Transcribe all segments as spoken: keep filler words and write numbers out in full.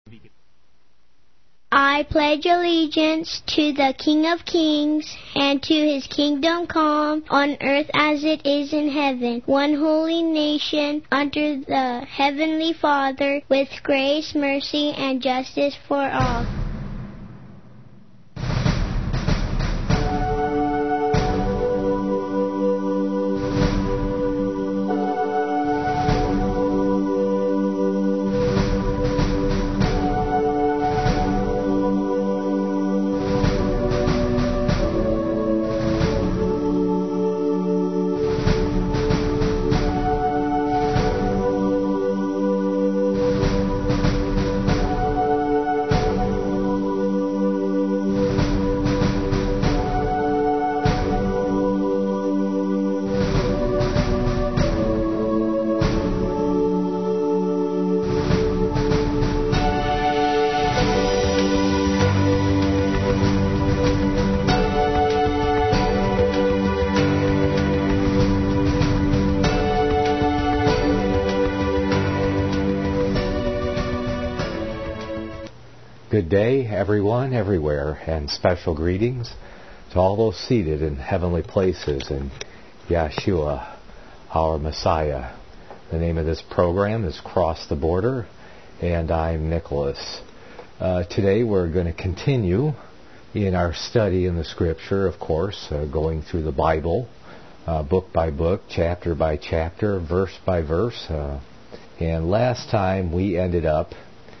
I pledge allegiance to the King of Kings and to his kingdom come on earth as it is in heaven, one holy nation under the Heavenly Father, with grace, mercy, and justice for all. Good day, everyone, everywhere, and special greetings to all those seated in heavenly places in Yeshua, our Messiah. The name of this program is Cross the Border, and I'm Nicholas. Uh, today we're going to continue in our study in the Scripture, of course, uh, going through the Bible, uh, book by book, chapter by chapter, verse by verse. Uh, and last time we ended up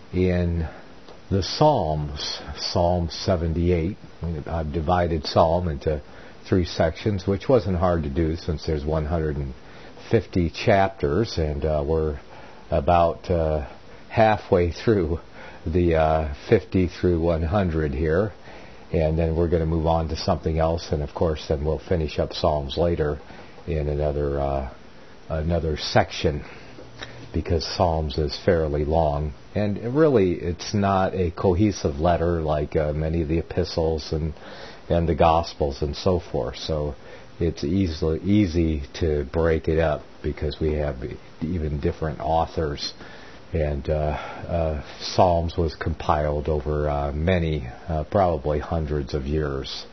in the Psalms, Psalm seventy-eight. I've divided Psalm into three sections, which wasn't hard to do since there's one hundred fifty chapters, and uh, we're about uh, halfway through the uh, fifty through one hundred here, and then we're going to move on to something else, and of course then we'll finish up Psalms later in another uh, another section, because Psalms is fairly long. And really, it's not a cohesive letter like uh, many of the epistles and and the Gospels and so forth. So it's easily easy to break it up because we have even different authors. And uh, uh, Psalms was compiled over uh, many, uh, probably hundreds of years.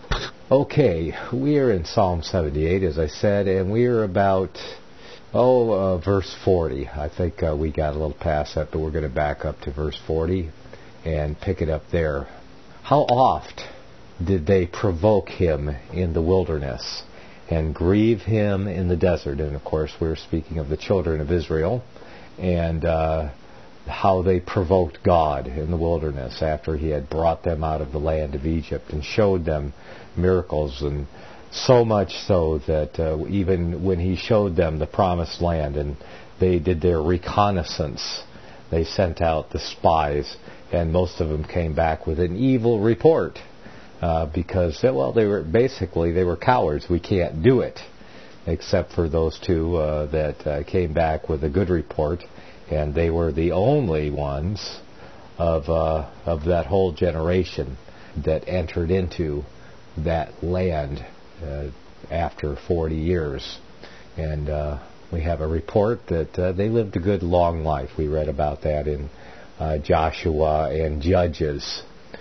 Okay, we are in Psalm seventy-eight, as I said, and we are about... Oh, uh, verse forty. I think uh, we got a little past that, but we're going to back up to verse forty and pick it up there. How oft did they provoke him in the wilderness and grieve him in the desert? And, of course, we're speaking of the children of Israel and uh, how they provoked God in the wilderness after he had brought them out of the land of Egypt and showed them miracles, and so much so that uh, even when he showed them the promised land and they did their reconnaissance, they sent out the spies, and most of them came back with an evil report uh, because, well, they were basically, they were cowards. We can't do it, except for those two uh, that uh, came back with a good report, and they were the only ones of uh, of that whole generation that entered into that land Uh, after forty years. And uh, we have a report that uh, they lived a good long life. We read about that in uh, Joshua and Judges.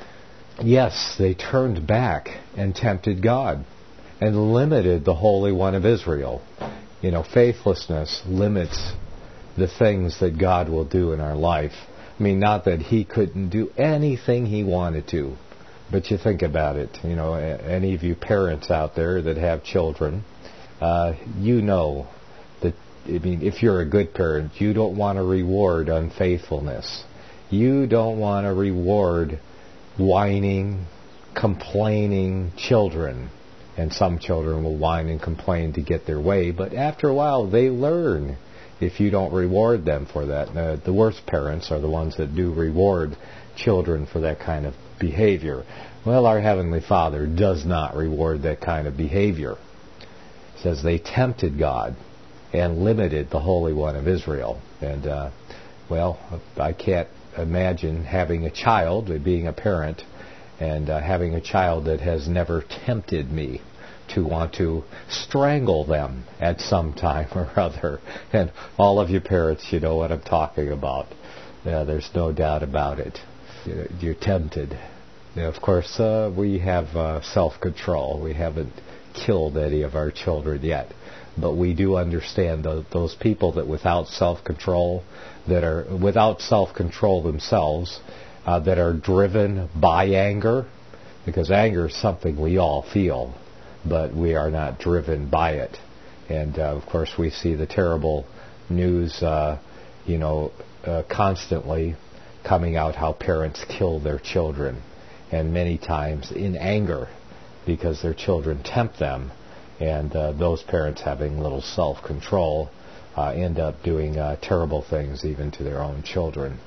Yes, they turned back and tempted God and limited the Holy One of Israel. You know, faithlessness limits the things that God will do in our life. I mean, not that he couldn't do anything he wanted to, but you think about it, you know, any of you parents out there that have children, uh, you know that, I mean, if you're a good parent, you don't want to reward unfaithfulness. You don't want to reward whining, complaining children. And some children will whine and complain to get their way, but after a while they learn if you don't reward them for that. Uh, the worst parents are the ones that do reward children for that kind of behavior. Well, our Heavenly Father does not reward that kind of behavior. It says they tempted God and limited the Holy One of Israel. And, uh, well, I can't imagine having a child, being a parent, and uh, having a child that has never tempted me to want to strangle them at some time or other. And all of you parents, you know what I'm talking about. Yeah, there's no doubt about it. You're tempted. Now, of course, uh, we have uh, self-control. We haven't killed any of our children yet. But we do understand the, those people that without self-control, that are without self-control themselves, uh, that are driven by anger, because anger is something we all feel, but we are not driven by it. And, uh, of course, we see the terrible news, uh, you know, uh, constantly coming out how parents kill their children, and many times in anger because their children tempt them. And uh, those parents, having little self-control, uh, end up doing uh, terrible things even to their own children.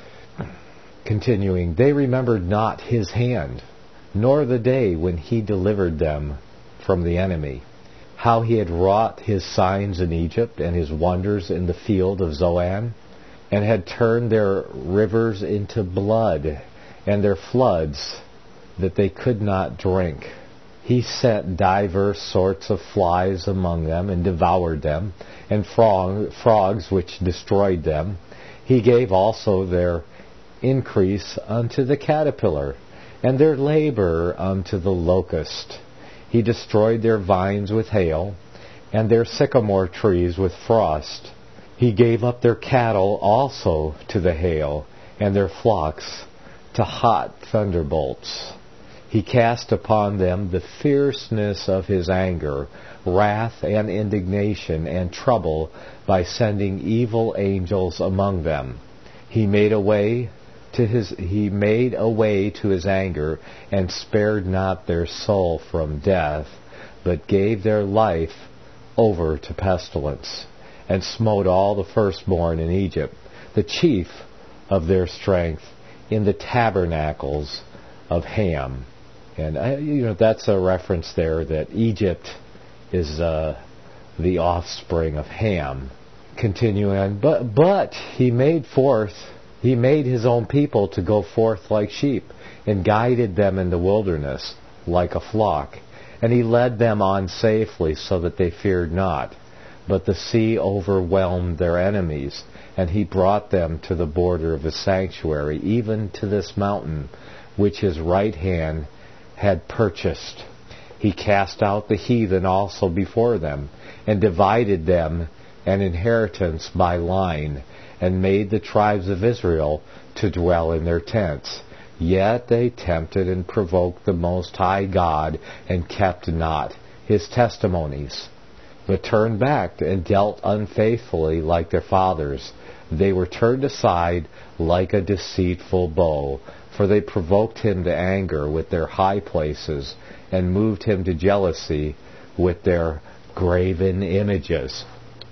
Continuing, they remembered not his hand, nor the day when he delivered them from the enemy, how he had wrought his signs in Egypt and his wonders in the field of Zoan, and had turned their rivers into blood and their floods that they could not drink. He sent divers sorts of flies among them, and devoured them, and frog, frogs which destroyed them. He gave also their increase unto the caterpillar, and their labor unto the locust. He destroyed their vines with hail, and their sycamore trees with frost. He gave up their cattle also to the hail, and their flocks to hot thunderbolts. He cast upon them the fierceness of his anger, wrath and indignation and trouble by sending evil angels among them. He made a way to his he made a way to his anger, and spared not their soul from death, but gave their life over to pestilence, and smote all the firstborn in Egypt, the chief of their strength, in the tabernacles of Ham. And, uh, you know, that's a reference there that Egypt is uh, the offspring of Ham. Continuing on, but, but he made forth, he made his own people to go forth like sheep, and guided them in the wilderness like a flock. And he led them on safely, so that they feared not. But the sea overwhelmed their enemies, and he brought them to the border of his sanctuary, even to this mountain, which his right hand had purchased. He cast out the heathen also before them, and divided them an inheritance by line, and made the tribes of Israel to dwell in their tents. Yet they tempted and provoked the Most High God, and kept not his testimonies, but turned back and dealt unfaithfully like their fathers. They were turned aside like a deceitful bow, for they provoked him to anger with their high places, and moved him to jealousy with their graven images.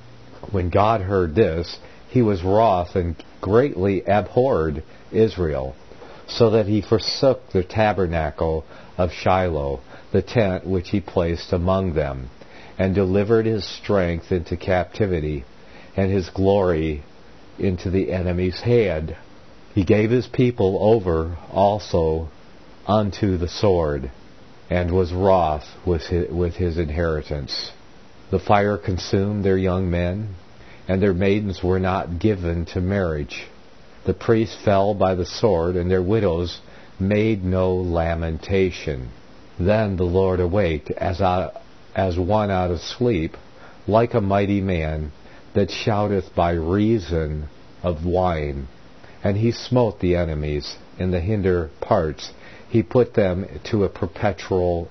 When God heard this, he was wroth, and greatly abhorred Israel, so that he forsook the tabernacle of Shiloh, the tent which he placed among them, and delivered his strength into captivity, and his glory into the enemy's hand. He gave his people over also unto the sword, and was wroth with his, with his inheritance. The fire consumed their young men, and their maidens were not given to marriage. The priests fell by the sword, and their widows made no lamentation. Then the Lord awaked as, out, as one out of sleep, like a mighty man that shouteth by reason of wine. And he smote the enemies in the hinder parts. He put them to a perpetual,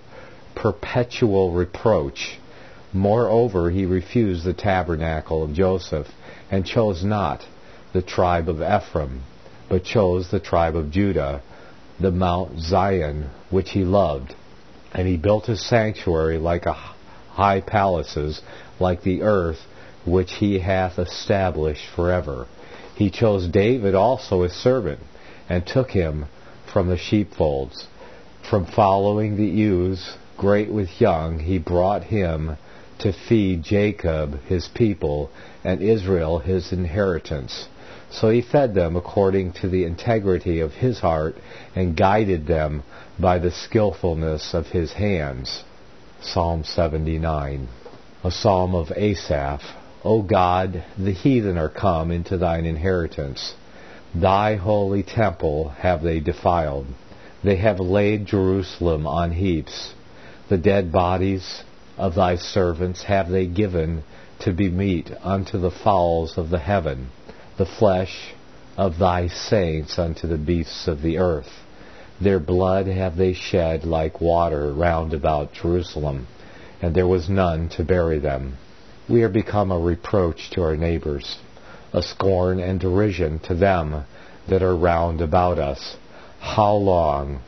perpetual reproach. Moreover, he refused the tabernacle of Joseph, and chose not the tribe of Ephraim, but chose the tribe of Judah, the Mount Zion, which he loved. And he built his sanctuary like a high palaces, like the earth which he hath established forever. He chose David also his servant, and took him from the sheepfolds. From following the ewes, great with young, he brought him to feed Jacob his people, and Israel his inheritance. So he fed them according to the integrity of his heart, and guided them by the skillfulness of his hands. Psalm seventy-nine. A psalm of Asaph. O God, the heathen are come into thine inheritance. Thy holy temple have they defiled. They have laid Jerusalem on heaps. The dead bodies of thy servants have they given to be meat unto the fowls of the heaven, the flesh of thy saints unto the beasts of the earth. Their blood have they shed like water round about Jerusalem, and there was none to bury them. We are become a reproach to our neighbors, a scorn and derision to them that are round about us. How long,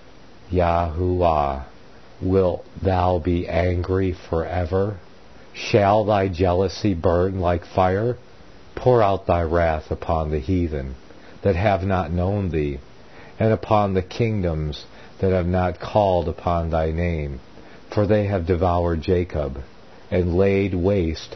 Yahuwah, wilt thou be angry forever? Shall thy jealousy burn like fire? Pour out thy wrath upon the heathen that have not known thee, and upon the kingdoms that have not called upon thy name. For they have devoured Jacob, and laid waste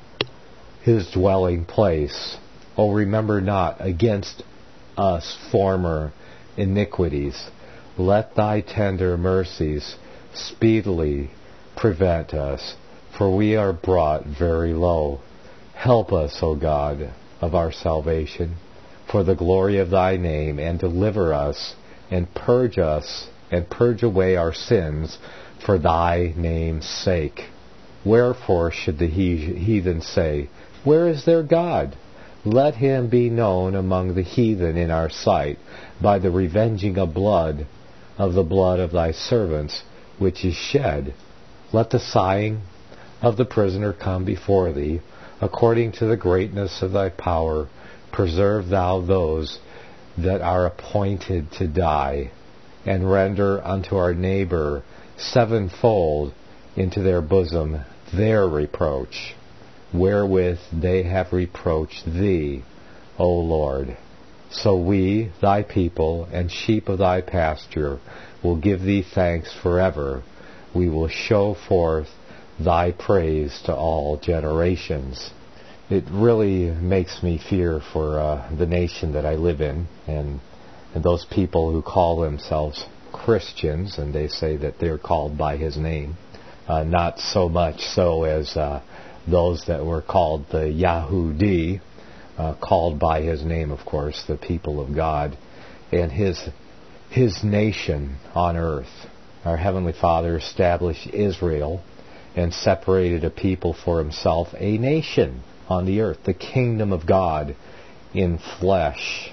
his dwelling place. O remember not against us former iniquities. Let thy tender mercies speedily prevent us, for we are brought very low. Help us, O God, of our salvation, for the glory of thy name, and deliver us, and purge us, and purge away our sins, for thy name's sake. Wherefore should the heathen say, Where is their God? Let him be known among the heathen in our sight, by the revenging of blood, of the blood of thy servants, which is shed. Let the sighing of the prisoner come before thee, according to the greatness of thy power. Preserve thou those that are appointed to die, and render unto our neighbor sevenfold into their bosom their reproach, wherewith they have reproached thee, O Lord. So we, thy people, and sheep of thy pasture, will give thee thanks forever. We will show forth thy praise to all generations. It really makes me fear for uh, the nation that I live in, and, and those people who call themselves Christians, and they say that they're called by his name. Uh, not so much so as uh, those that were called the Yahudi, uh, called by his name, of course, the people of God, and his his nation on earth. Our Heavenly Father established Israel and separated a people for himself, a nation on the earth, the kingdom of God in flesh.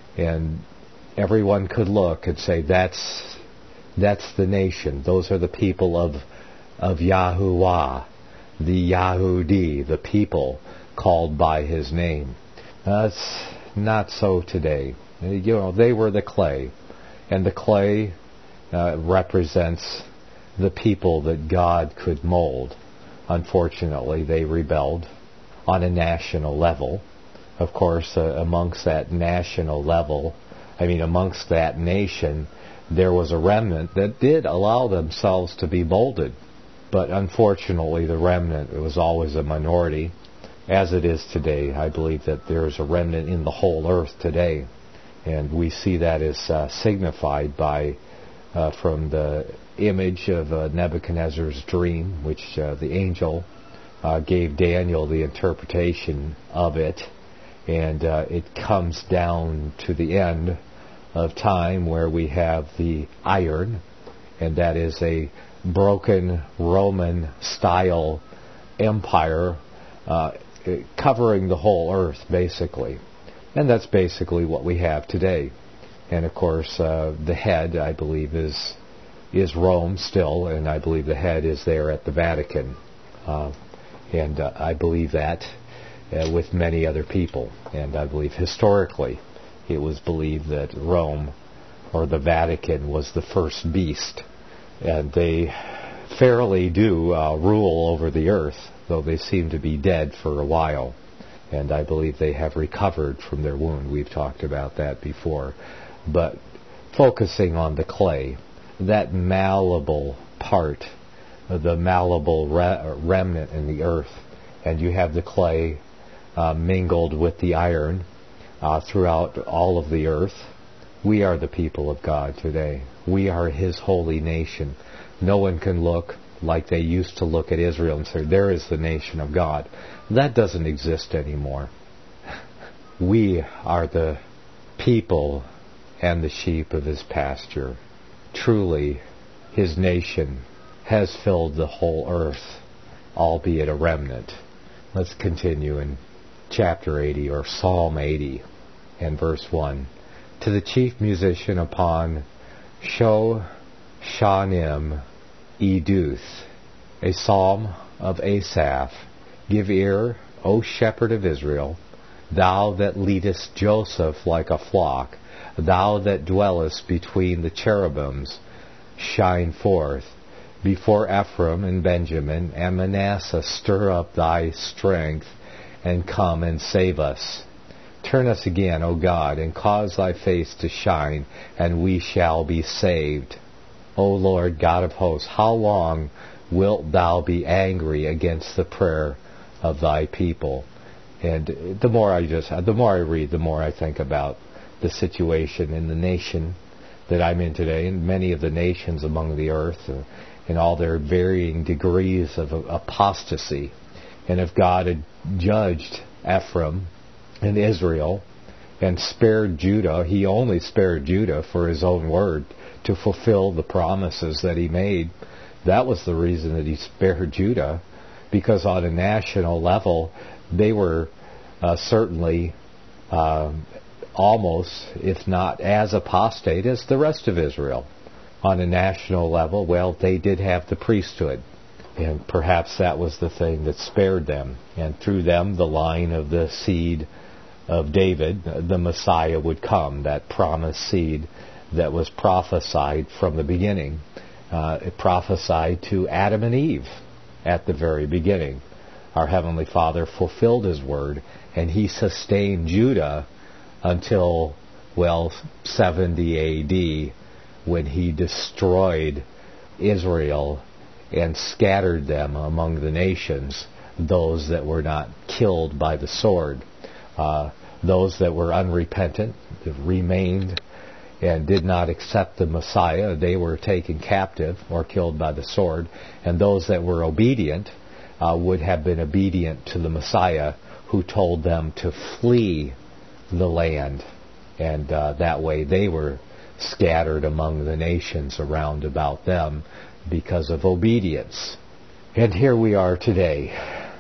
And everyone could look and say, that's that's the nation. Those are the people of of Yahuwah, the Yahudi, the people called by his name. That's not so today. You know, they were the clay, and the clay uh, represents the people that God could mold. Unfortunately, they rebelled on a national level. Of course, uh, amongst that national level, I mean, amongst that nation, there was a remnant that did allow themselves to be molded. But unfortunately, the remnant, it was always a minority, as it is today. I believe that there is a remnant in the whole earth today. And we see that as uh, signified by, uh, from the image of uh, Nebuchadnezzar's dream, which uh, the angel uh, gave Daniel the interpretation of it. And uh, it comes down to the end of time where we have the iron, and that is a broken Roman-style empire uh, covering the whole earth, basically. And that's basically what we have today. And of course, uh, the head, I believe, is is Rome still, and I believe the head is there at the Vatican. Uh, and uh, I believe that uh, with many other people. And I believe historically it was believed that Rome, or the Vatican, was the first beast. And they fairly do uh, rule over the earth, though they seem to be dead for a while. And I believe they have recovered from their wound. We've talked about that before. But focusing on the clay, that malleable part, the malleable re- remnant in the earth, and you have the clay uh, mingled with the iron uh, throughout all of the earth. We are the people of God today. We are His holy nation. No one can look like they used to look at Israel and say, there is the nation of God. That doesn't exist anymore. We are the people and the sheep of his pasture. Truly, his nation has filled the whole earth, albeit a remnant. Let's continue in chapter eighty, or Psalm eighty, and verse one. To the chief musician upon Sho Shanim Eduth, a psalm of Asaph. Give ear, O shepherd of Israel, thou that leadest Joseph like a flock, thou that dwellest between the cherubims, shine forth. Before Ephraim and Benjamin and Manasseh stir up thy strength, and come and save us. Turn us again, O God, and cause thy face to shine, and we shall be saved. O Lord God of hosts, how long wilt thou be angry against the prayer of thy people? And the more I just, the more I read, the more I think about the situation in the nation that I'm in today, and many of the nations among the earth, uh, in all their varying degrees of apostasy. And if God had judged Ephraim and Israel and spared Judah, he only spared Judah for his own word, to fulfill the promises that he made. That was the reason that he spared Judah, because on a national level, they were uh, certainly uh, almost, if not as apostate as the rest of Israel. On a national level, well, they did have the priesthood, and perhaps that was the thing that spared them. And through them, the line of the seed of David, the Messiah, would come, that promised seed that was prophesied from the beginning. Uh, it prophesied to Adam and Eve at the very beginning. Our Heavenly Father fulfilled His word, and He sustained Judah until, well, seventy A D, when He destroyed Israel and scattered them among the nations, those that were not killed by the sword. Uh, those that were unrepentant remained and did not accept the Messiah, they were taken captive or killed by the sword. And those that were obedient uh, would have been obedient to the Messiah, who told them to flee the land. And uh, that way they were scattered among the nations around about them because of obedience. And here we are today.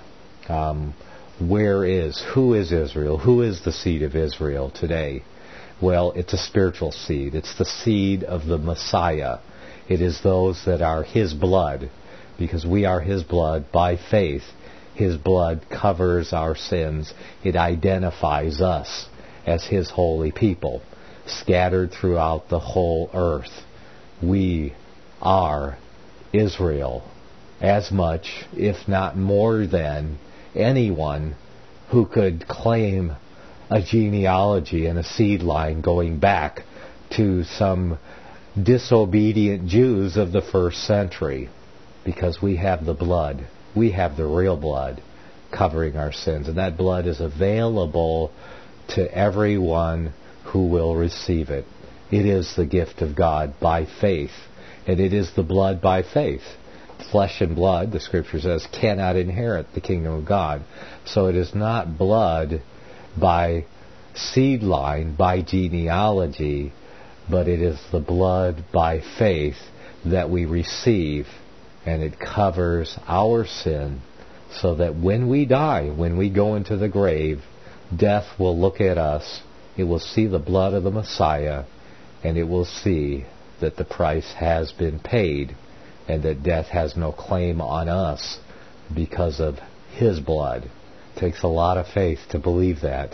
Um, where is, who is Israel? Who is the seed of Israel today? Well, it's a spiritual seed. It's the seed of the Messiah. It is those that are His blood, because we are His blood by faith. His blood covers our sins. It identifies us as His holy people, scattered throughout the whole earth. We are Israel, as much, if not more than, anyone who could claim a genealogy and a seed line going back to some disobedient Jews of the first century, because we have the blood. We have the real blood covering our sins, and that blood is available to everyone who will receive it. It is the gift of God by faith, and it is the blood by faith. Flesh and blood, the Scripture says, cannot inherit the kingdom of God. So it is not blood by seed line, by genealogy, but it is the blood by faith that we receive, and it covers our sin, so that when we die, when we go into the grave, death will look at us, it will see the blood of the Messiah, and it will see that the price has been paid, and that death has no claim on us because of His blood. It takes a lot of faith to believe that.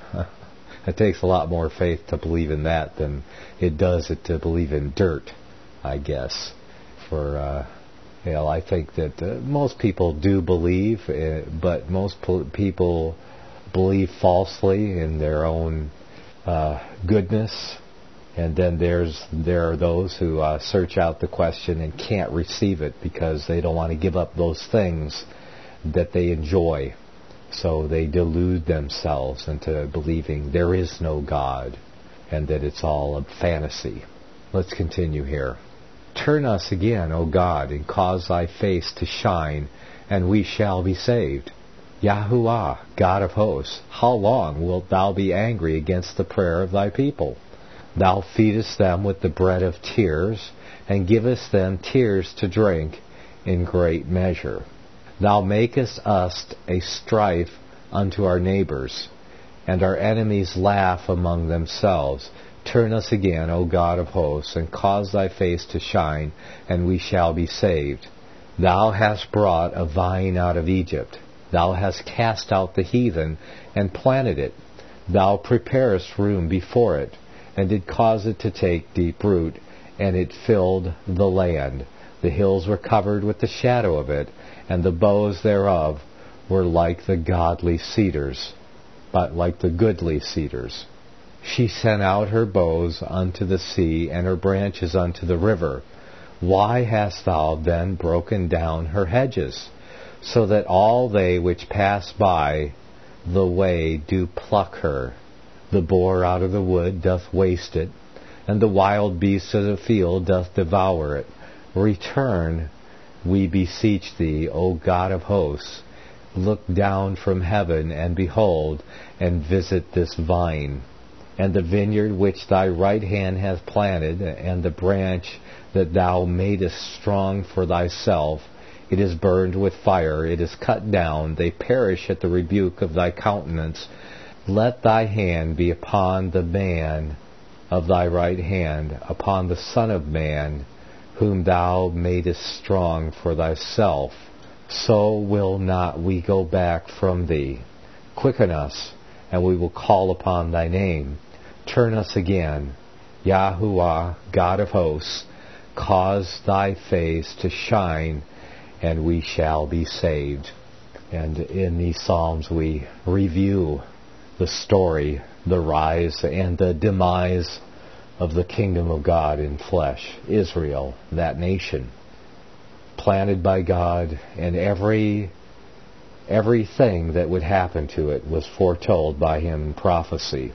It takes a lot more faith to believe in that than it does it to believe in dirt, I guess. For, uh, you know, I think that uh, most people do believe, uh, but most po- people believe falsely in their own uh, goodness. And then there's there are those who uh, search out the question and can't receive it because they don't want to give up those things that they enjoy. So they delude themselves into believing there is no God and that it's all a fantasy. Let's continue here. Turn us again, O God, and cause thy face to shine, and we shall be saved. Yahuwah, God of hosts, how long wilt thou be angry against the prayer of thy people? Thou feedest them with the bread of tears, and givest them tears to drink in great measure. Thou makest us a strife unto our neighbors, and our enemies laugh among themselves. Turn us again, O God of hosts, and cause thy face to shine, and we shall be saved. Thou hast brought a vine out of Egypt. Thou hast cast out the heathen, and planted it. Thou preparest room before it, and did cause it to take deep root, and it filled the land. The hills were covered with the shadow of it, and the boughs thereof were like the godly cedars, but like the goodly cedars. She sent out her boughs unto the sea, and her branches unto the river. Why hast thou then broken down her hedges, so that all they which pass by the way do pluck her? The boar out of the wood doth waste it, and the wild beast of the field doth devour it. Return, we beseech thee, O God of hosts. Look down from heaven, and behold, and visit this vine, and the vineyard which thy right hand hath planted, and the branch that thou madest strong for thyself. It is burned with fire, it is cut down, they perish at the rebuke of thy countenance. Let thy hand be upon the man of thy right hand, upon the Son of Man, whom thou madest strong for thyself. So will not we go back from thee. Quicken us, and we will call upon thy name. Turn us again, Yahuwah, God of hosts. Cause thy face to shine, and we shall be saved. And in these Psalms we review the story, the rise and the demise of the kingdom of God in flesh, Israel, that nation, planted by God, and every everything that would happen to it was foretold by him in prophecy.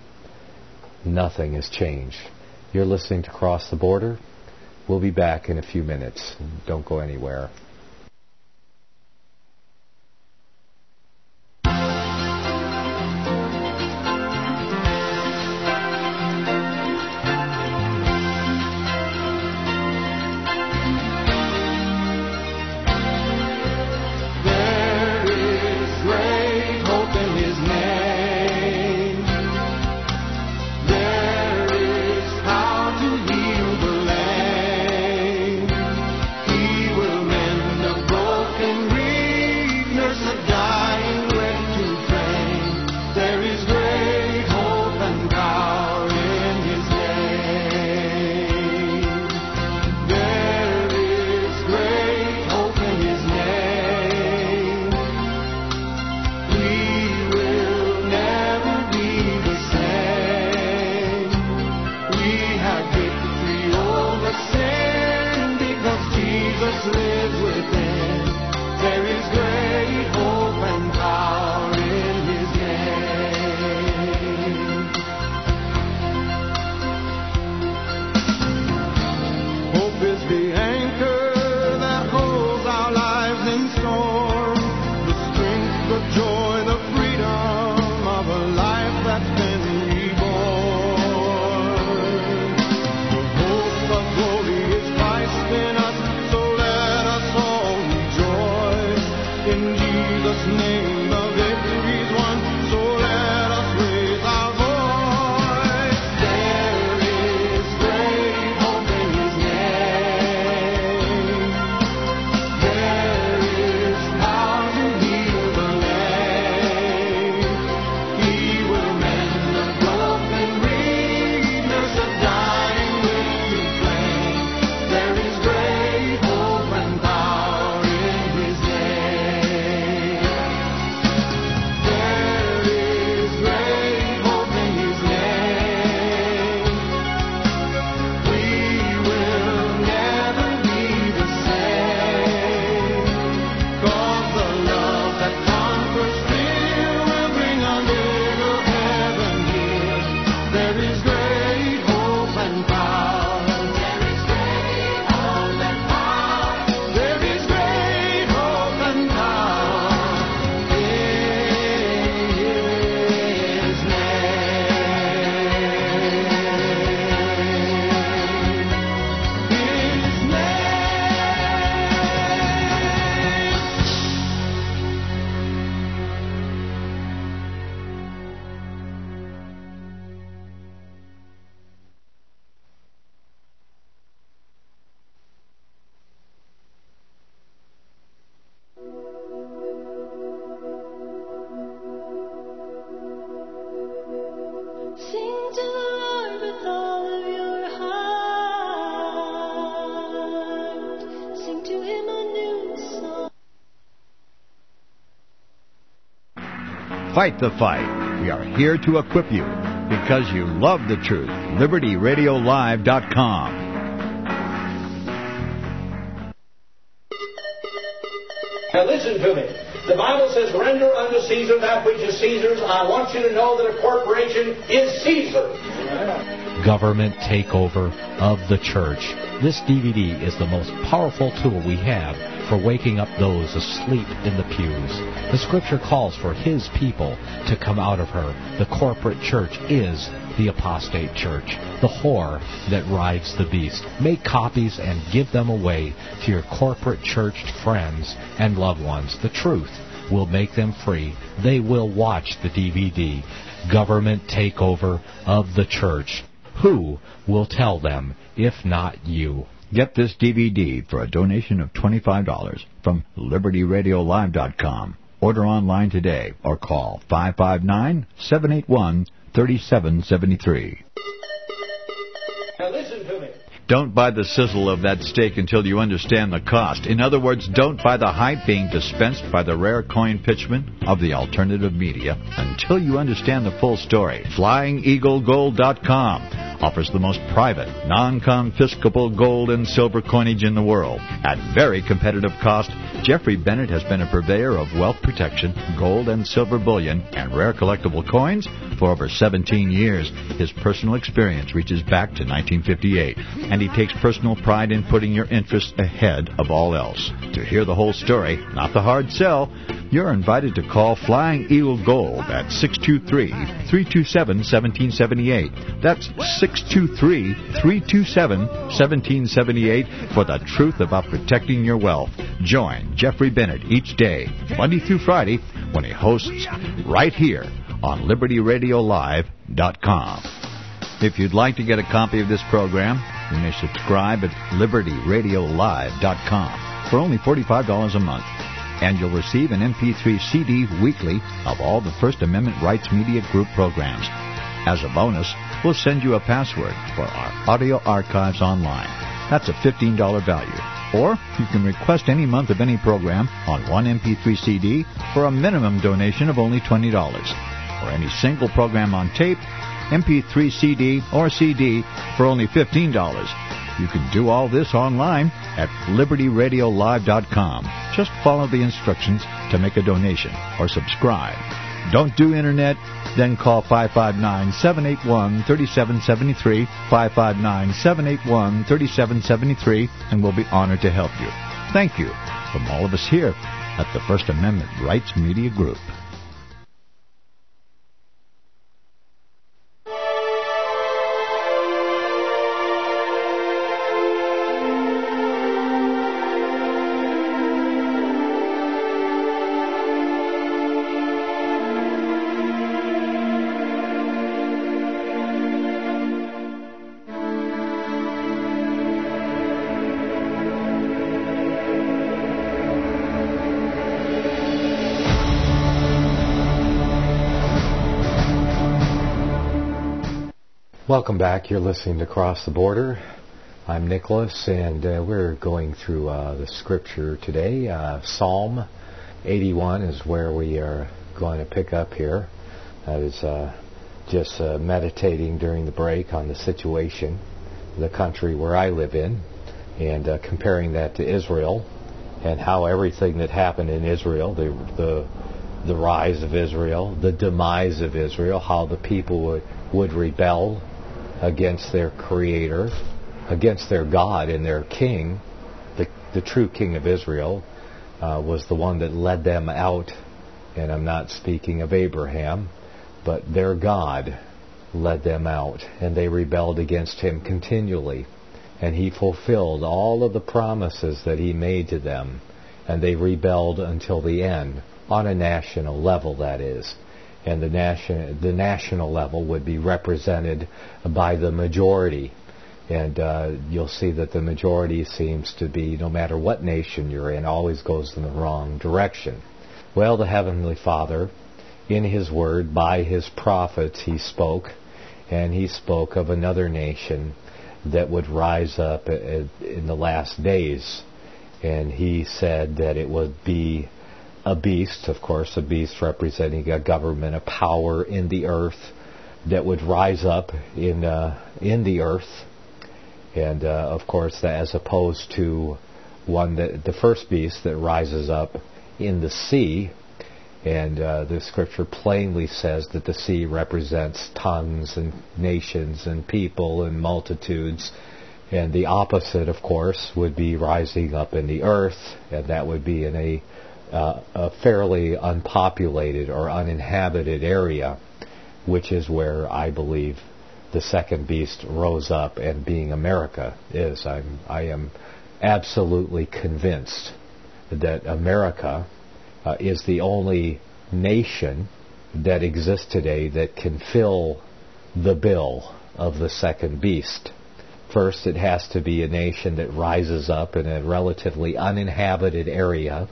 Nothing has changed. You're listening to Cross the Border. We'll be back in a few minutes. Don't go anywhere. He will mend Fight the fight. We are here to equip you because you love the truth. Liberty Radio Live dot com. Now listen to me. The Bible says, render unto Caesar that which is Caesar's. I want you to know that a corporation is Caesar. Government takeover of the church. This D V D is the most powerful tool we have for waking up those asleep in the pews. The Scripture calls for His people to come out of her. The corporate church is the apostate church, the whore that rides the beast. Make copies and give them away to your corporate church friends and loved ones. The truth will make them free. They will watch the D V D, Government Takeover of the Church. Who will tell them if not you? Get this D V D for a donation of twenty-five dollars from Liberty Radio Live dot com. Order online today or call five five nine, seven eight one, three seven seven three. Now listen to me. Don't buy the sizzle of that steak until you understand the cost. In other words, don't buy the hype being dispensed by the rare coin pitchmen of the alternative media until you understand the full story. Flying Eagle Gold dot com offers the most private, non-confiscable gold and silver coinage in the world. At very competitive cost, Jeffrey Bennett has been a purveyor of wealth protection, gold and silver bullion, and rare collectible coins for over seventeen years. His personal experience reaches back to nineteen fifty-eight, and he takes personal pride in putting your interests ahead of all else. To hear the whole story, not the hard sell, you're invited to call Flying Eagle Gold at six two three, three two seven, one seven seven eight. That's six two three, three two seven, one seven seven eight for the truth about protecting your wealth. Join Jeffrey Bennett each day, Monday through Friday, when he hosts right here on Liberty Radio Live dot com. If you'd like to get a copy of this program, you may subscribe at Liberty Radio Live dot com for only forty-five dollars a month. And you'll receive an M P three C D weekly of all the First Amendment Rights Media Group programs. As a bonus, we'll send you a password for our audio archives online. That's a fifteen dollars value. Or you can request any month of any program on one M P three C D for a minimum donation of only twenty dollars. Or any single program on tape, M P three C D, or C D for only fifteen dollars. You can do all this online at Liberty Radio Live dot com. Just follow the instructions to make a donation or subscribe. Don't do Internet? Then call five five nine, seven eight one, three seven seven three, five five nine, seven eight one, three seven seven three, and we'll be honored to help you. Thank you from all of us here at the First Amendment Rights Media Group. Welcome back. You're listening to Cross the Border. I'm Nicholas, and uh, we're going through uh, the scripture today. Uh, Psalm eighty-one is where we are going to pick up here. I was uh, just uh, meditating during the break on the situation, the country where I live in, and uh, comparing that to Israel and how everything that happened in Israel, the the the rise of Israel, the demise of Israel, how the people would, would rebel against their Creator, against their God and their King. The, the true King of Israel uh, was the one that led them out, and I'm not speaking of Abraham, but their God led them out, and they rebelled against Him continually. And He fulfilled all of the promises that He made to them, and they rebelled until the end, on a national level, that is. And the nation, the national level would be represented by the majority. And uh, you'll see that the majority seems to be, no matter what nation you're in, always goes in the wrong direction. Well, the Heavenly Father, in His Word, by His prophets, He spoke, and He spoke of another nation that would rise up in the last days. And He said that it would be a beast, of course, a beast representing a government, a power in the earth that would rise up in uh, in the earth, and uh, of course, as opposed to one that the first beast that rises up in the sea, and uh, the scripture plainly says that the sea represents tongues and nations and people and multitudes. And the opposite, of course, would be rising up in the earth, and that would be in a, uh, a fairly unpopulated or uninhabited area, which is where I believe the second beast rose up, and being America is. I'm, I am absolutely convinced that America uh, is the only nation that exists today that can fill the bill of the second beast. First, it has to be a nation that rises up in a relatively uninhabited area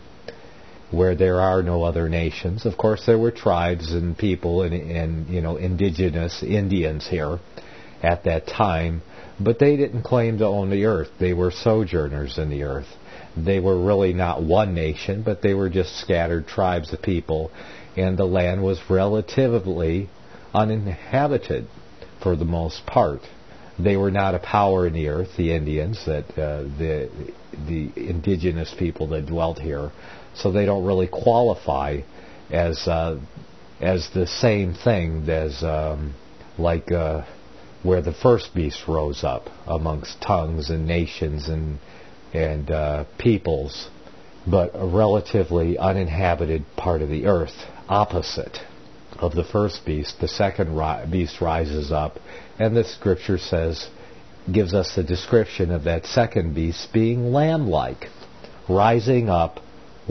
where there are no other nations. Of course, there were tribes and people and, and you know, indigenous Indians here at that time, but they didn't claim to own the earth. They were sojourners in the earth. They were really not one nation, but they were just scattered tribes of people, and the land was relatively uninhabited for the most part. They were not a power in the earth, the Indians, that uh, the the indigenous people that dwelt here, so they don't really qualify as uh, as the same thing as um, like uh, where the first beast rose up amongst tongues and nations and and uh, peoples, but a relatively uninhabited part of the earth, opposite of the first beast. The second ri- beast rises up, and the scripture says, gives us the description of that second beast being lamb-like, rising up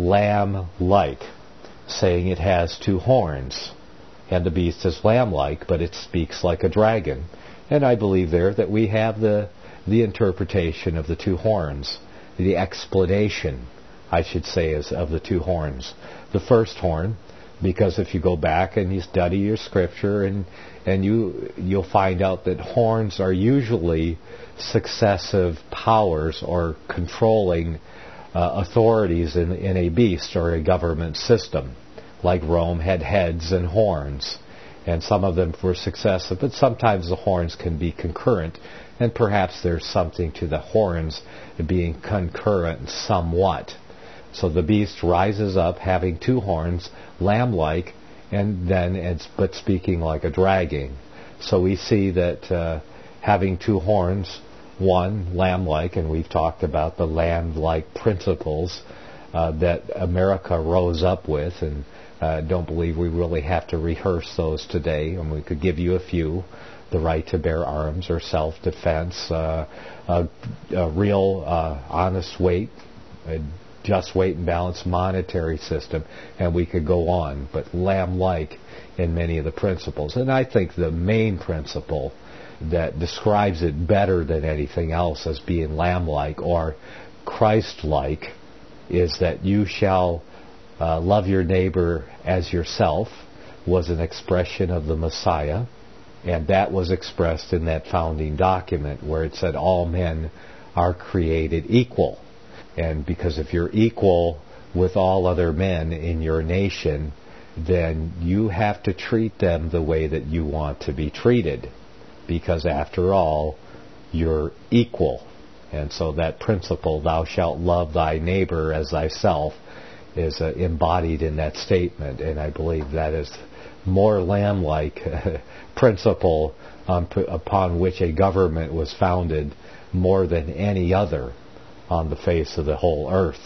lamb-like, saying it has two horns. And the beast is lamb-like, but it speaks like a dragon. And I believe there that we have the the interpretation of the two horns, the explanation, I should say, is of the two horns. The first horn, because if you go back and you study your scripture, and and you you'll find out that horns are usually successive powers or controlling uh, authorities in in a beast or a government system. Like Rome had heads and horns, and some of them were successive, but sometimes the horns can be concurrent, and perhaps there's something to the horns being concurrent somewhat. So the beast rises up having two horns, lamb-like, and then it's but speaking like a dragon. So we see that uh, having two horns, one lamb-like, and we've talked about the lamb-like principles uh, that America rose up with, and I uh, don't believe we really have to rehearse those today, and we could give you a few. The right to bear arms or self-defense, uh, a, a real uh, honest weight, a just weight and balance monetary system, and we could go on, but lamb-like in many of the principles. And I think the main principle that describes it better than anything else as being lamb-like or Christ-like is that you shall uh, love your neighbor as yourself was an expression of the Messiah. And that was expressed in that founding document where it said all men are created equal. And because if you're equal with all other men in your nation, then you have to treat them the way that you want to be treated. Because after all, you're equal. And so that principle, thou shalt love thy neighbor as thyself, is uh, embodied in that statement. And I believe that is more lamb-like principle um, p- upon which a government was founded more than any other on the face of the whole earth.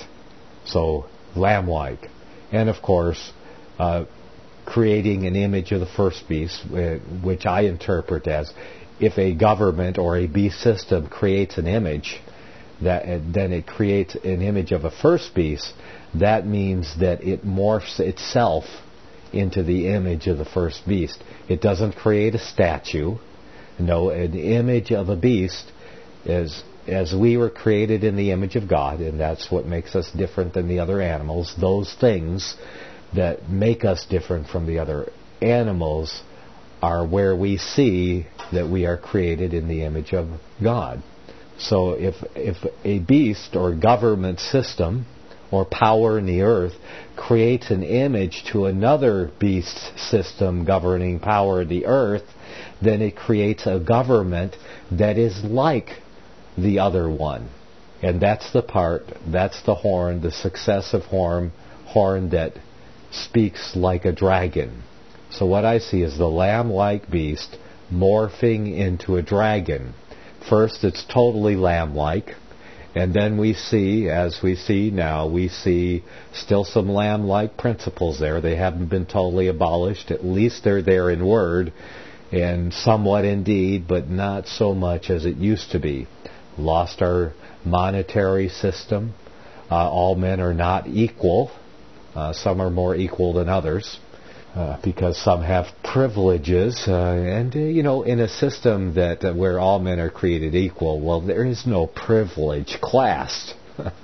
So, lamb-like. And of course, uh, creating an image of the first beast, which I interpret as if a government or a beast system creates an image, that then it creates an image of a first beast, that means that it morphs itself into the image of the first beast. It doesn't create a statue. No, an image of a beast is, as we were created in the image of God, and that's what makes us different than the other animals. Those things that make us different from the other animals are where we see that we are created in the image of God. So if if a beast or government system or power in the earth creates an image to another beast system governing power in the earth, then it creates a government that is like the other one. And that's the part, that's the horn, the successive horn, horn that speaks like a dragon. So what I see is the lamb-like beast morphing into a dragon. First, it's totally lamb-like, and then we see, as we see now, we see still some lamb-like principles there. They haven't been totally abolished. At least they're there in word and somewhat in deed, but not so much as it used to be. Lost our monetary system. Uh, all men are not equal. Uh, some are more equal than others. Uh, because some have privileges, uh, and uh, you know, in a system that uh, where all men are created equal, well, there is no privilege class.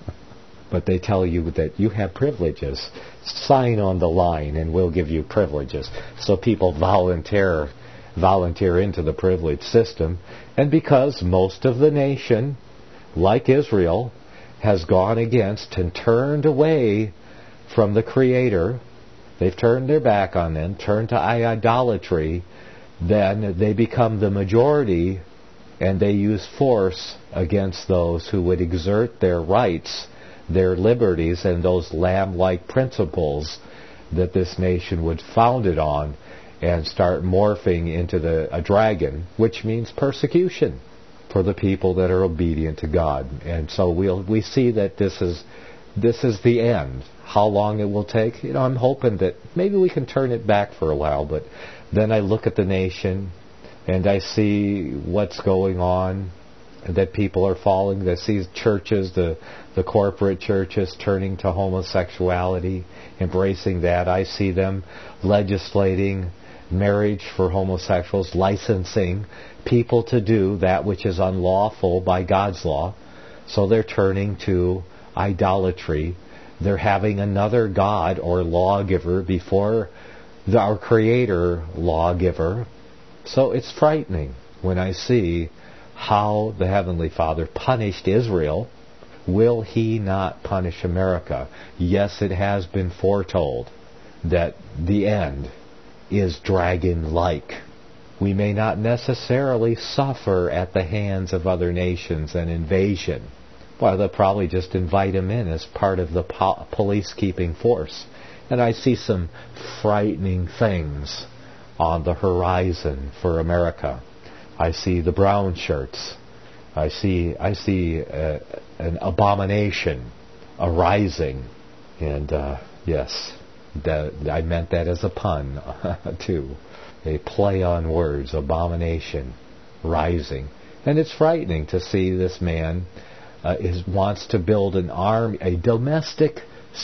But they tell you that you have privileges. Sign on the line, and we'll give you privileges. So people volunteer volunteer into the privilege system, and because most of the nation, like Israel, has gone against and turned away from the Creator. They've turned their back on them, turned to idolatry, then they become the majority, and they use force against those who would exert their rights, their liberties, and those lamb-like principles that this nation was founded on, and start morphing into the a dragon, which means persecution for the people that are obedient to God. And so we'll we see that this is this is the end. How long it will take, you know, I'm hoping that maybe we can turn it back for a while, but then I look at the nation and I see what's going on, that people are falling. I see churches, the, the corporate churches turning to homosexuality, embracing that. I see them legislating marriage for homosexuals, licensing people to do that which is unlawful by God's law. So they're turning to idolatry. They're having another God or lawgiver before the, our Creator lawgiver. So it's frightening when I see how the Heavenly Father punished Israel. Will He not punish America? Yes, it has been foretold that the end is dragon-like. We may not necessarily suffer at the hands of other nations an invasion. Well, they'll probably just invite him in as part of the po- police-keeping force. And I see some frightening things on the horizon for America. I see the brown shirts. I see I see uh, an abomination arising. And uh, yes, that, I meant that as a pun, too. A play on words, abomination, rising. And it's frightening to see this man Uh, is wants to build an army, a domestic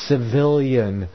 civilian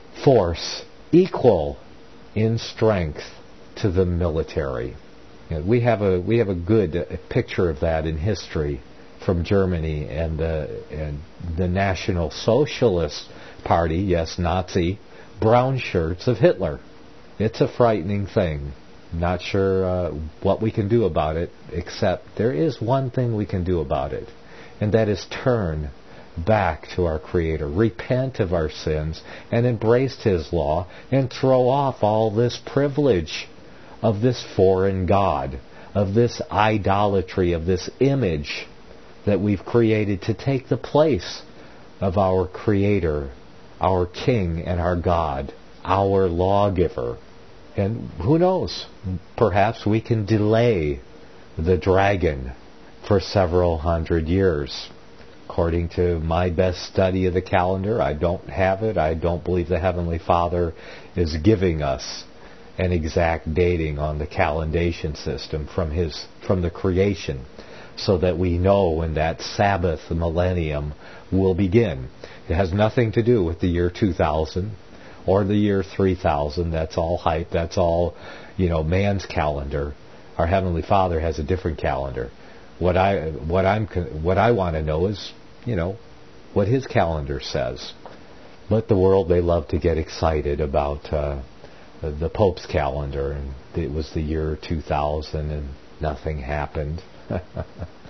force equal in strength to the military. You know, we have a we have a good uh, picture of that in history from Germany and the and the National Socialist Party, yes, Nazi brown shirts of Hitler. It's a frightening thing. Not sure uh, what we can do about it, except there is one thing we can do about it. And that is turn back to our Creator, repent of our sins, and embrace His law, and throw off all this privilege of this foreign God, of this idolatry, of this image that we've created to take the place of our Creator, our King and our God, our lawgiver. And who knows, perhaps we can delay the dragon for several hundred years. According to my best study of the calendar, I don't have it. I don't believe the Heavenly Father is giving us an exact dating on the calendation system from His from the creation, so that we know when that Sabbath millennium will begin. It has nothing to do with the year two thousand or the year three thousand. That's all hype. That's all, you know, man's calendar. Our Heavenly Father has a different calendar. What I what I'm what I want to know is, you know, what His calendar says. But the world, they love to get excited about uh, the Pope's calendar, and it was the year two thousand, and nothing happened.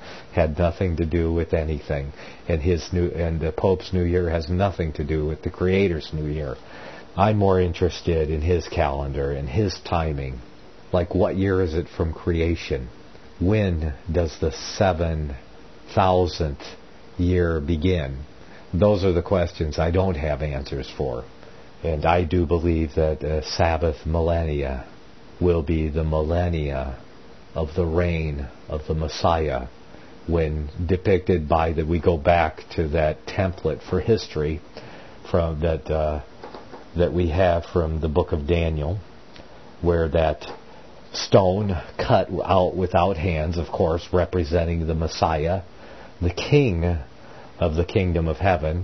had nothing to do with anything. And his new and the Pope's New Year has nothing to do with the Creator's New Year. I'm more interested in his calendar and his timing. Like, what year is it from creation? When does the seven thousandth year begin? Those are the questions I don't have answers for. And I do believe that uh, Sabbath millennia will be the millennia of the reign of the Messiah, when depicted by that we go back to that template for history from that uh, that we have from the book of Daniel, where that stone cut out without hands, of course, representing the Messiah, the King of the kingdom of heaven,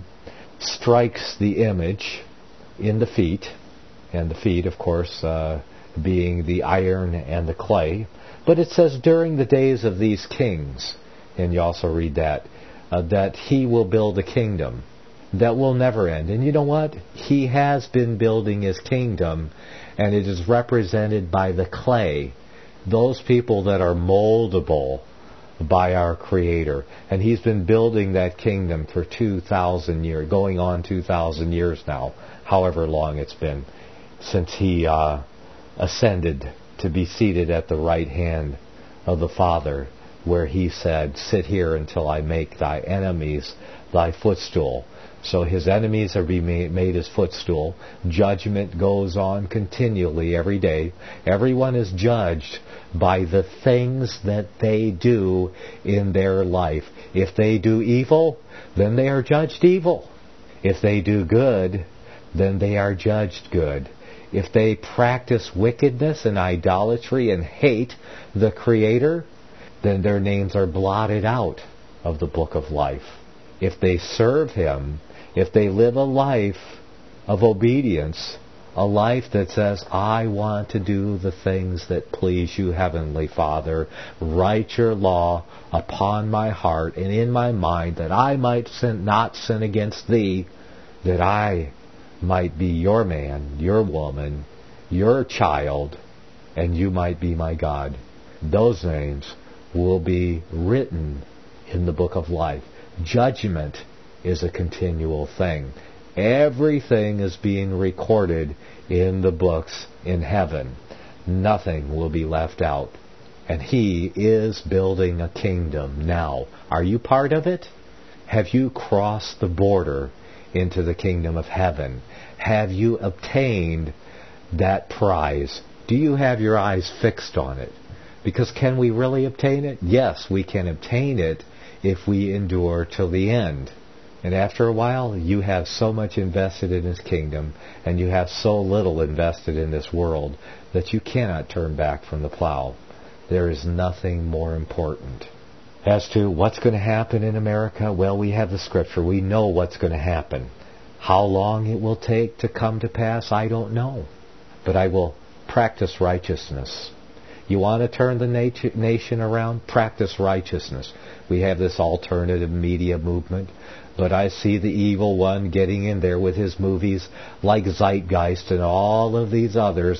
strikes the image in the feet, and the feet, of course, uh, being the iron and the clay. But it says during the days of these kings, and you also read that, uh, that he will build a kingdom that will never end. And you know what? He has been building his kingdom, and it is represented by the clay, those people that are moldable by our Creator. And he's been building that kingdom for two thousand years, going on two thousand years now, however long it's been since he uh, ascended to be seated at the right hand of the Father, where he said, sit here until I make thy enemies thy footstool. So his enemies are being made his footstool. Judgment goes on continually every day. Everyone is judged by the things that they do in their life. If they do evil, then they are judged evil. If they do good, then they are judged good. If they practice wickedness and idolatry and hate the Creator, then their names are blotted out of the book of life. If they serve Him, if they live a life of obedience, a life that says, I want to do the things that please you, Heavenly Father, write your law upon my heart and in my mind, that I might sin, not sin against thee, that I might be your man, your woman, your child, and you might be my God. Those names will be written in the book of life. Judgment is a continual thing. Everything is being recorded in the books in heaven. Nothing will be left out. And He is building a kingdom now. Are you part of it? Have you crossed the border into the kingdom of heaven? Have you obtained that prize? Do you have your eyes fixed on it? Because can we really obtain it? Yes, we can obtain it if we endure till the end. And after a while, you have so much invested in His kingdom, and you have so little invested in this world, that you cannot turn back from the plow. There is nothing more important. As to what's going to happen in America, well, we have the Scripture. We know what's going to happen. How long it will take to come to pass, I don't know. But I will practice righteousness. You want to turn the nat- nation around? Practice righteousness. We have this alternative media movement, but I see the evil one getting in there with his movies like Zeitgeist and all of these others,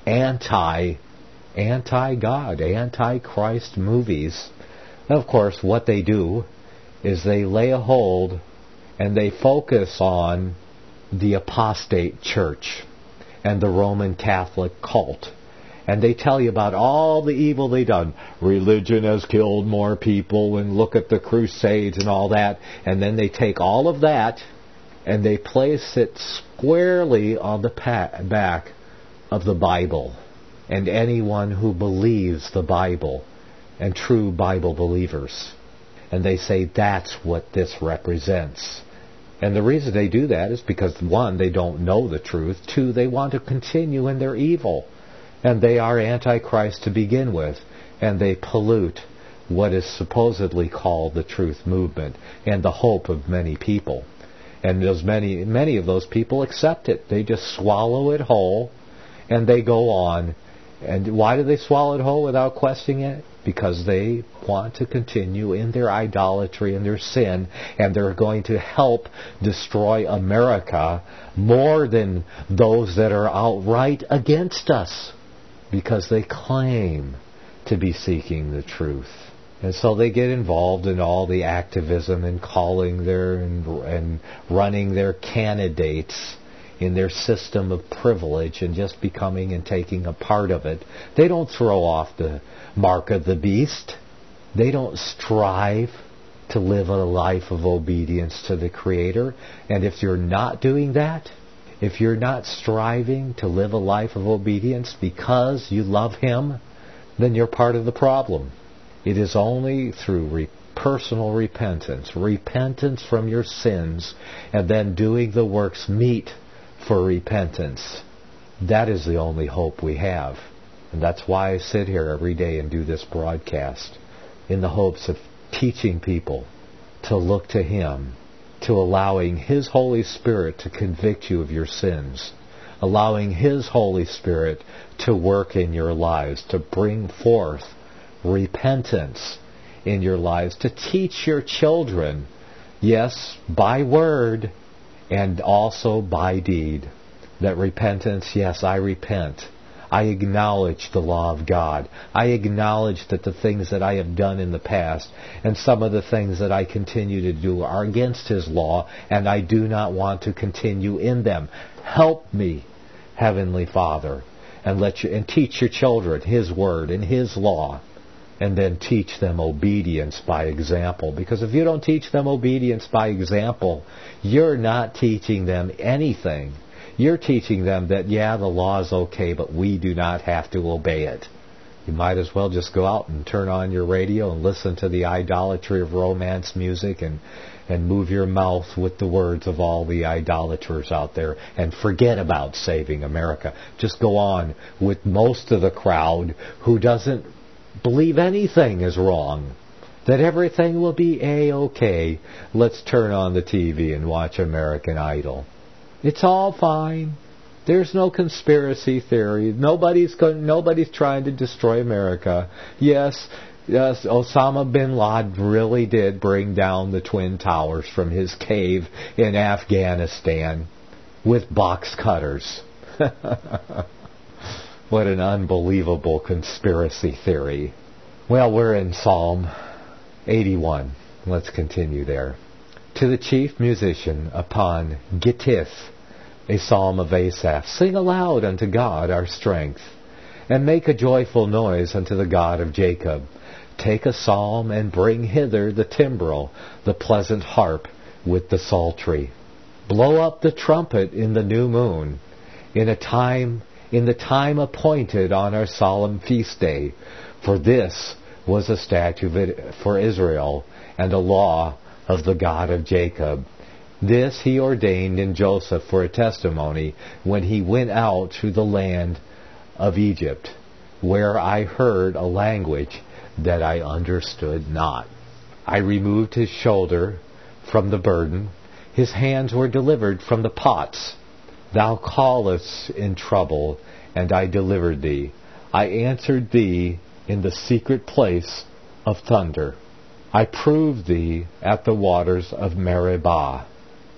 anti, anti-God, anti-Christ movies. Now, of course, what they do is they lay a hold and they focus on the apostate church and the Roman Catholic cult. And they tell you about all the evil they've done. Religion has killed more people, and look at the Crusades and all that. And then they take all of that and they place it squarely on the pa- back of the Bible. And anyone who believes the Bible, and true Bible believers. And they say that's what this represents. And the reason they do that is because, one, they don't know the truth. Two, they want to continue in their evil. And they are antichrist to begin with, and they pollute what is supposedly called the truth movement and the hope of many people. And those many, many of those people accept it. They just swallow it whole, and they go on. And why do they swallow it whole without questioning it? Because they want to continue in their idolatry and their sin, and they're going to help destroy America more than those that are outright against us, because they claim to be seeking the truth. And so they get involved in all the activism and calling their and, and running their candidates in their system of privilege and just becoming and taking a part of it. They don't throw off the mark of the beast. They don't strive to live a life of obedience to the Creator. And if you're not doing that, if you're not striving to live a life of obedience because you love Him, then you're part of the problem. It is only through re- personal repentance, repentance from your sins, and then doing the works meet for repentance. That is the only hope we have. And that's why I sit here every day and do this broadcast, in the hopes of teaching people to look to Him, to allowing His Holy Spirit to convict you of your sins, allowing His Holy Spirit to work in your lives, to bring forth repentance in your lives, to teach your children, yes, by word and also by deed, that repentance, yes, I repent. I acknowledge the law of God. I acknowledge that the things that I have done in the past and some of the things that I continue to do are against His law, and I do not want to continue in them. Help me, Heavenly Father, and let you and teach your children His word and His law, and then teach them obedience by example. Because if you don't teach them obedience by example, you're not teaching them anything. You're teaching them that, yeah, the law is okay, but we do not have to obey it. You might as well just go out and turn on your radio and listen to the idolatry of romance music and, and move your mouth with the words of all the idolaters out there and forget about saving America. Just go on with most of the crowd who doesn't believe anything is wrong, that everything will be A-okay. Let's turn on the T V and watch American Idol. It's all fine. There's no conspiracy theory. Nobody's going, nobody's trying to destroy America. Yes, yes, Osama bin Laden really did bring down the Twin Towers from his cave in Afghanistan with box cutters. What an unbelievable conspiracy theory. Well, we're in Psalm eighty-one. Let's continue there. To the chief musician upon Gittith, a psalm of Asaph. Sing aloud unto God our strength, and make a joyful noise unto the God of Jacob. Take a psalm and bring hither the timbrel, the pleasant harp with the psaltery. Blow up the trumpet in the new moon, in a time in the time appointed on our solemn feast day. For this was a statute for Israel, and a law of the God of Jacob. This He ordained in Joseph for a testimony when he went out through the land of Egypt, where I heard a language that I understood not. I removed his shoulder from the burden. His hands were delivered from the pots. Thou callest in trouble, and I delivered thee. I answered thee in the secret place of thunder. I proved thee at the waters of Meribah.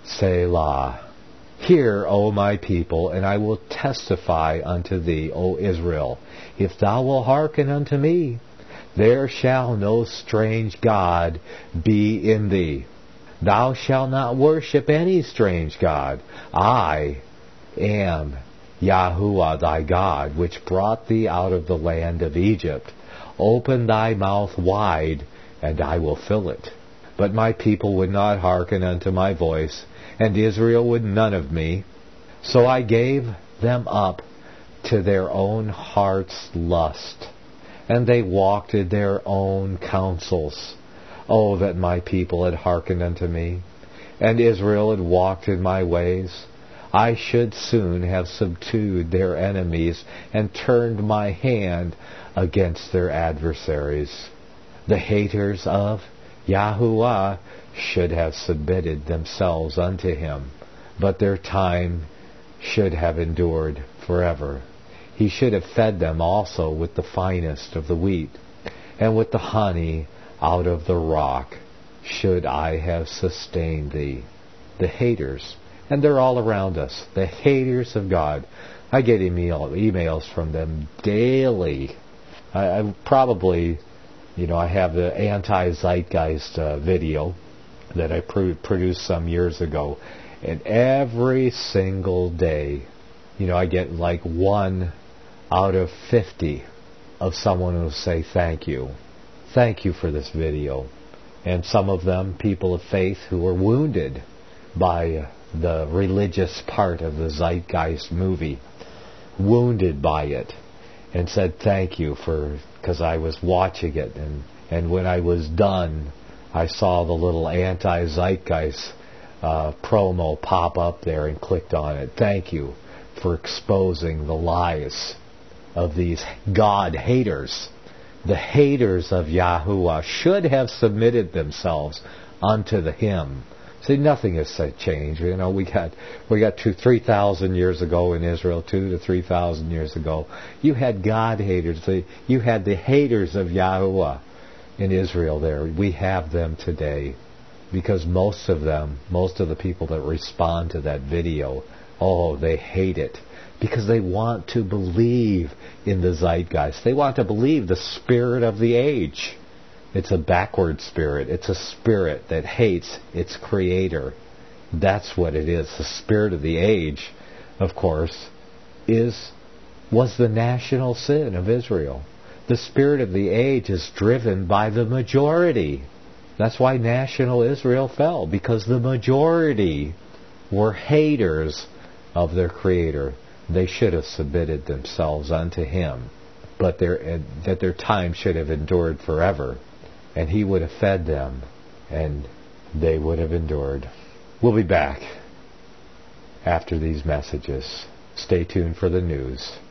Selah. Hear, O my people, and I will testify unto thee, O Israel. If thou wilt hearken unto me, there shall no strange god be in thee. Thou shalt not worship any strange god. I am Yahuwah thy God, which brought thee out of the land of Egypt. Open thy mouth wide, and I will fill it. But my people would not hearken unto my voice, and Israel would none of me. So I gave them up to their own heart's lust, and they walked in their own counsels. Oh, that my people had hearkened unto me, and Israel had walked in my ways. I should soon have subdued their enemies, and turned my hand against their adversaries. The haters of Yahuwah should have submitted themselves unto him, but their time should have endured forever. He should have fed them also with the finest of the wheat, and with the honey out of the rock should I have sustained thee. The haters, and they're all around us, the haters of God. I get email, emails from them daily. I, I probably You know, I have the anti-zeitgeist uh, video that I pro- produced some years ago, and every single day, you know, I get like one out of fifty of someone who will say thank you. Thank you for this video. And some of them, people of faith who were wounded by the religious part of the Zeitgeist movie, wounded by it, and said thank you for, because I was watching it, and, and when I was done, I saw the little anti-Zeitgeist uh, promo pop up there and clicked on it. Thank you for exposing the lies of these God haters. The haters of Yahuwah should have submitted themselves unto the Him. See, nothing has changed. You know, we got we got two, three thousand years ago in Israel, two to three thousand years ago. You had God haters. You had the haters of Yahuwah in Israel. There, we have them today, because most of them, most of the people that respond to that video, oh, they hate it. Because they want to believe in the zeitgeist. They want to believe the spirit of the age. It's a backward spirit. It's a spirit that hates its creator. That's what it is. The spirit of the age, of course, is was the national sin of Israel. The spirit of the age is driven by the majority. That's why national Israel fell, because the majority were haters of their creator. They should have submitted themselves unto Him, but their, uh, that their time should have endured forever, and He would have fed them, and they would have endured. We'll be back after these messages. Stay tuned for the news.